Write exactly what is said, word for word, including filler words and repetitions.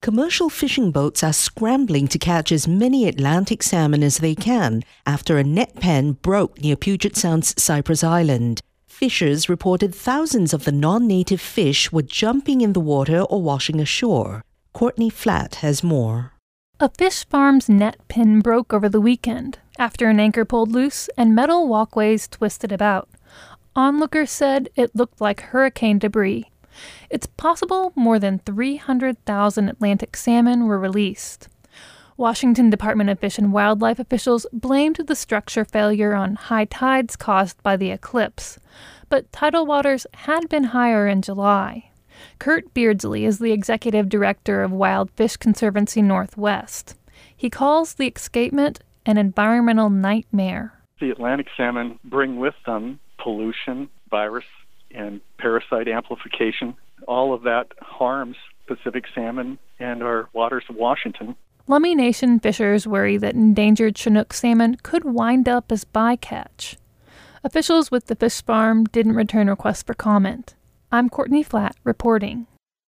commercial fishing boats are scrambling to catch as many Atlantic salmon as they can after a net pen broke near Puget Sound's Cypress Island. Fishers reported thousands of the non-native fish were jumping in the water or washing ashore. Courtney Flatt has more. A fish farm's net pin broke over the weekend after an anchor pulled loose and metal walkways twisted about. Onlookers said it looked like hurricane debris. It's possible more than three hundred thousand Atlantic salmon were released. Washington Department of Fish and Wildlife officials blamed the structure failure on high tides caused by the eclipse, but tidal waters had been higher in July. Kurt Beardsley is the executive director of Wild Fish Conservancy Northwest. He calls the escapement an environmental nightmare. The Atlantic salmon bring with them pollution, virus, and parasite amplification. All of that harms Pacific salmon and our waters of Washington. Lummi Nation fishers worry that endangered Chinook salmon could wind up as bycatch. Officials with the fish farm didn't return requests for comment. I'm Courtney Flatt reporting.